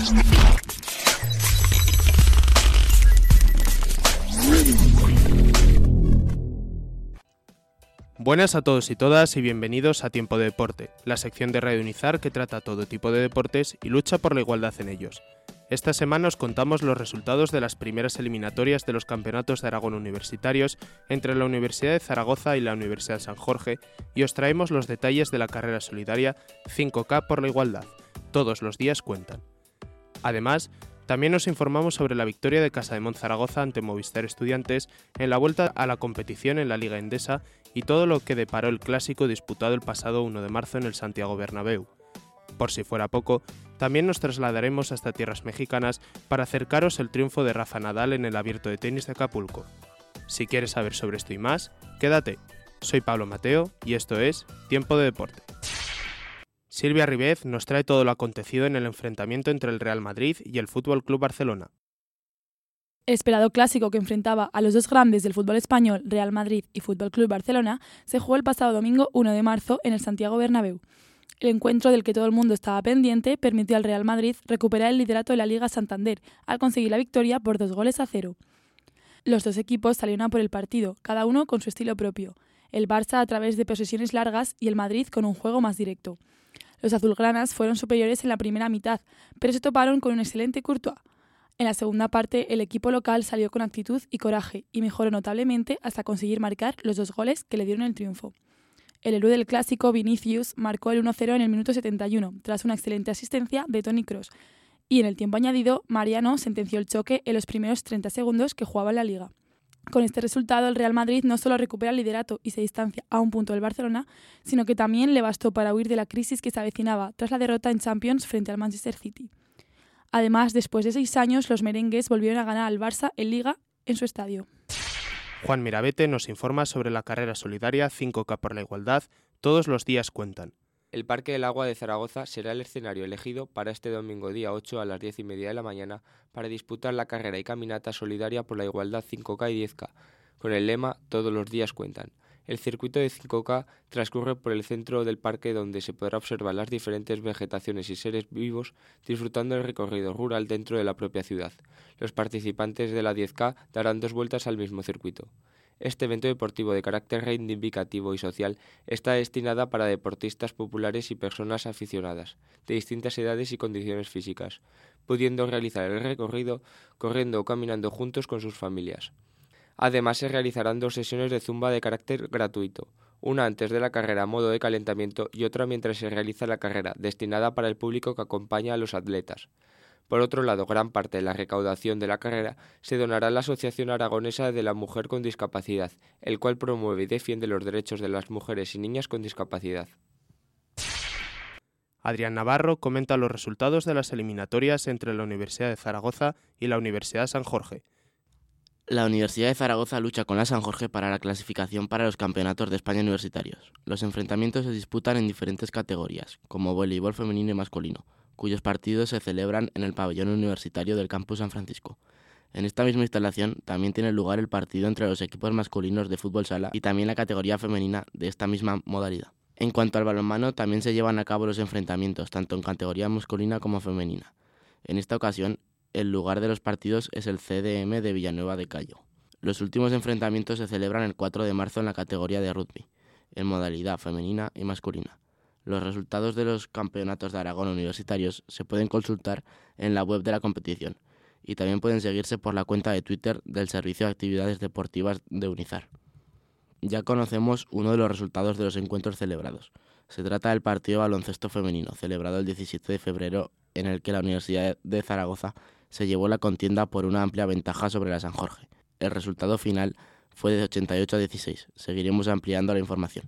Buenas a todos y todas y bienvenidos a Tiempo de Deporte, la sección de Radio Unizar que trata todo tipo de deportes y lucha por la igualdad en ellos. Esta semana os contamos los resultados de las primeras eliminatorias de los campeonatos de Aragón universitarios entre la Universidad de Zaragoza y la Universidad de San Jorge y os traemos los detalles de la carrera solidaria 5K por la igualdad. Todos los días cuentan. Además, también os informamos sobre la victoria de Casademont Zaragoza ante Movistar Estudiantes en la vuelta a la competición en la Liga Endesa y todo lo que deparó el clásico disputado el pasado 1 de marzo en el Santiago Bernabéu. Por si fuera poco, también nos trasladaremos hasta tierras mexicanas para acercaros el triunfo de Rafa Nadal en el Abierto de Tenis de Acapulco. Si quieres saber sobre esto y más, quédate. Soy Pablo Mateo y esto es Tiempo de Deporte. Silvia Ribez nos trae todo lo acontecido en el enfrentamiento entre el Real Madrid y el Fútbol Club Barcelona. El esperado clásico que enfrentaba a los dos grandes del fútbol español, Real Madrid y Fútbol Club Barcelona, se jugó el pasado domingo 1 de marzo en el Santiago Bernabéu. El encuentro del que todo el mundo estaba pendiente permitió al Real Madrid recuperar el liderato de la Liga Santander al conseguir la victoria por 2-0. Los dos equipos salieron a por el partido, cada uno con su estilo propio. El Barça a través de posesiones largas y el Madrid con un juego más directo. Los azulgranas fueron superiores en la primera mitad, pero se toparon con un excelente Courtois. En la segunda parte, el equipo local salió con actitud y coraje y mejoró notablemente hasta conseguir marcar los 2 goles que le dieron el triunfo. El héroe del clásico, Vinicius, marcó el 1-0 en el minuto 71, tras una excelente asistencia de Toni Kroos. Y en el tiempo añadido, Mariano sentenció el choque en los primeros 30 segundos que jugaba en la Liga. Con este resultado, el Real Madrid no solo recupera el liderato y se distancia a un punto del Barcelona, sino que también le bastó para huir de la crisis que se avecinaba tras la derrota en Champions frente al Manchester City. Además, después de 6 años, los merengues volvieron a ganar al Barça en Liga en su estadio. Juan Mirabete nos informa sobre la carrera solidaria 5K por la igualdad. Todos los días cuentan. El Parque del Agua de Zaragoza será el escenario elegido para este domingo día 8 a las 10:30 de la mañana para disputar la carrera y caminata solidaria por la igualdad 5K y 10K, con el lema Todos los días cuentan. El circuito de 5K transcurre por el centro del parque donde se podrá observar las diferentes vegetaciones y seres vivos disfrutando del recorrido rural dentro de la propia ciudad. Los participantes de la 10K darán 2 vueltas al mismo circuito. Este evento deportivo de carácter reivindicativo y social está destinado para deportistas populares y personas aficionadas, de distintas edades y condiciones físicas, pudiendo realizar el recorrido corriendo o caminando juntos con sus familias. Además, se realizarán 2 sesiones de zumba de carácter gratuito, una antes de la carrera a modo de calentamiento y otra mientras se realiza la carrera, destinada para el público que acompaña a los atletas. Por otro lado, gran parte de la recaudación de la carrera se donará a la Asociación Aragonesa de la Mujer con Discapacidad, el cual promueve y defiende los derechos de las mujeres y niñas con discapacidad. Adrián Navarro comenta los resultados de las eliminatorias entre la Universidad de Zaragoza y la Universidad de San Jorge. La Universidad de Zaragoza lucha con la San Jorge para la clasificación para los campeonatos de España universitarios. Los enfrentamientos se disputan en diferentes categorías, como voleibol femenino y masculino, cuyos partidos se celebran en el pabellón universitario del Campus San Francisco. En esta misma instalación también tiene lugar el partido entre los equipos masculinos de fútbol sala y también la categoría femenina de esta misma modalidad. En cuanto al balonmano, también se llevan a cabo los enfrentamientos, tanto en categoría masculina como femenina. En esta ocasión, el lugar de los partidos es el CDM de Villanueva de Cayo. Los últimos enfrentamientos se celebran el 4 de marzo en la categoría de rugby, en modalidad femenina y masculina. Los resultados de los campeonatos de Aragón universitarios se pueden consultar en la web de la competición y también pueden seguirse por la cuenta de Twitter del Servicio de Actividades Deportivas de Unizar. Ya conocemos uno de los resultados de los encuentros celebrados. Se trata del partido de baloncesto femenino, celebrado el 17 de febrero, en el que la Universidad de Zaragoza se llevó la contienda por una amplia ventaja sobre la San Jorge. El resultado final fue de 88-16. Seguiremos ampliando la información.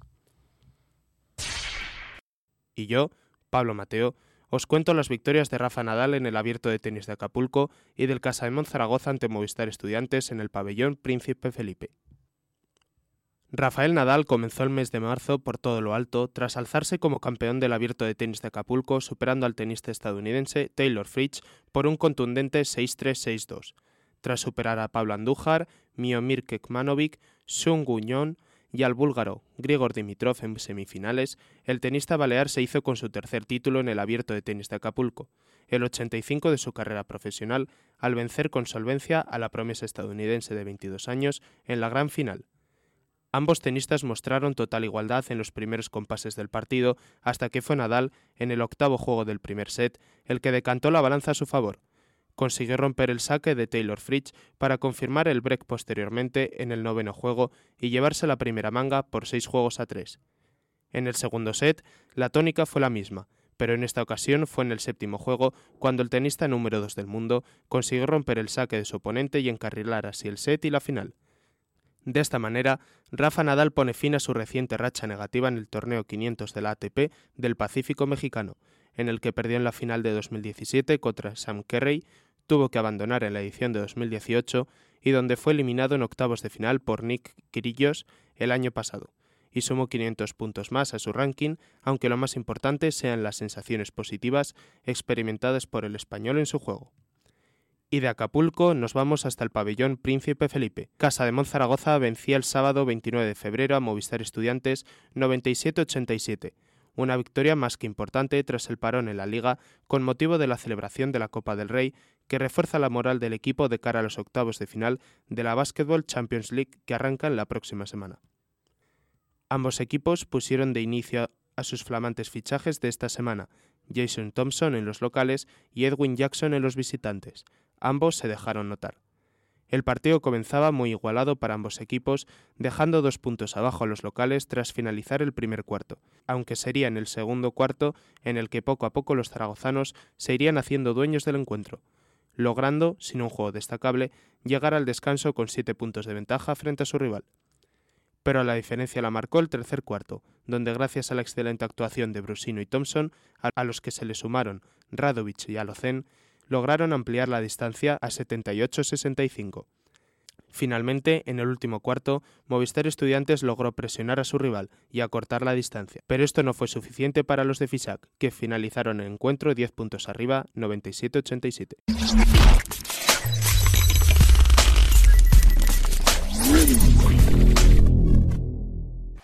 Y yo, Pablo Mateo, os cuento las victorias de Rafa Nadal en el Abierto de Tenis de Acapulco y del Casademont Zaragoza ante Movistar Estudiantes en el pabellón Príncipe Felipe. Rafael Nadal comenzó el mes de marzo por todo lo alto tras alzarse como campeón del Abierto de Tenis de Acapulco, superando al tenista estadounidense Taylor Fritz por un contundente 6-3-6-2. Tras superar a Pablo Andújar, Miomir Kekmanovic, Sung Woo-Yeon y al búlgaro Grigor Dimitrov en semifinales, el tenista balear se hizo con su tercer título en el Abierto de Tenis de Acapulco. el 85 de su carrera profesional, al vencer con solvencia a la promesa estadounidense de 22 años en la gran final. Ambos tenistas mostraron total igualdad en los primeros compases del partido, hasta que fue Nadal, en el octavo juego del primer set, el que decantó la balanza a su favor. Consiguió romper el saque de Taylor Fritz para confirmar el break posteriormente en el noveno juego y llevarse la primera manga por 6-3. En el segundo set, la tónica fue la misma, pero en esta ocasión fue en el séptimo juego cuando el tenista número 2 del mundo consiguió romper el saque de su oponente y encarrilar así el set y la final. De esta manera, Rafa Nadal pone fin a su reciente racha negativa en el torneo 500 de la ATP del Pacífico mexicano, en el que perdió en la final de 2017 contra Sam Querrey, tuvo que abandonar en la edición de 2018 y donde fue eliminado en octavos de final por Nick Kyrgios el año pasado, y sumó 500 puntos más a su ranking, aunque lo más importante sean las sensaciones positivas experimentadas por el español en su juego. Y de Acapulco nos vamos hasta el pabellón Príncipe Felipe. Casa de Monzaragoza vencía el sábado 29 de febrero a Movistar Estudiantes 97-87, una victoria más que importante tras el parón en la Liga con motivo de la celebración de la Copa del Rey, que refuerza la moral del equipo de cara a los octavos de final de la Basketball Champions League que arrancan la próxima semana. Ambos equipos pusieron de inicio a sus flamantes fichajes de esta semana, Jason Thompson en los locales y Edwin Jackson en los visitantes. Ambos se dejaron notar. El partido comenzaba muy igualado para ambos equipos, dejando 2 puntos abajo a los locales tras finalizar el primer cuarto, aunque sería en el segundo cuarto en el que poco a poco los zaragozanos se irían haciendo dueños del encuentro, logrando, sin un juego destacable, llegar al descanso con 7 puntos de ventaja frente a su rival. Pero la diferencia la marcó el tercer cuarto, donde gracias a la excelente actuación de Brusino y Thompson, a los que se le sumaron Radovic y Alocen, lograron ampliar la distancia a 78-65. Finalmente, en el último cuarto, Movistar Estudiantes logró presionar a su rival y acortar la distancia, pero esto no fue suficiente para los de Fisac, que finalizaron el encuentro 10 puntos arriba, 97-87.